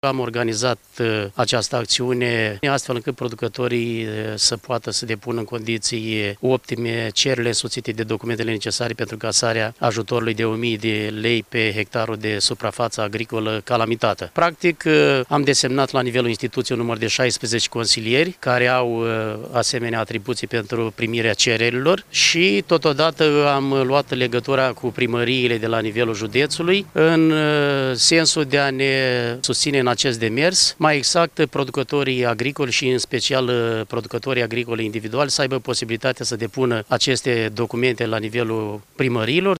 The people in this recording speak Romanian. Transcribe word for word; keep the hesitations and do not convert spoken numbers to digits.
Am organizat această acțiune astfel încât producătorii să poată să depună în condiții optime cererile însoțite de documentele necesare pentru casarea ajutorului de o mie de lei pe hectarul de suprafață agricolă calamitată. Practic, am desemnat la nivelul instituției un număr de șaisprezece consilieri care au asemenea atribuții pentru primirea cererilor și totodată am luat legătura cu primăriile de la nivelul județului în sensul de a ne susține în acest demers, mai exact producătorii agricoli și în special producătorii agricoli individuali să aibă posibilitatea să depună aceste documente la nivelul primăriilor.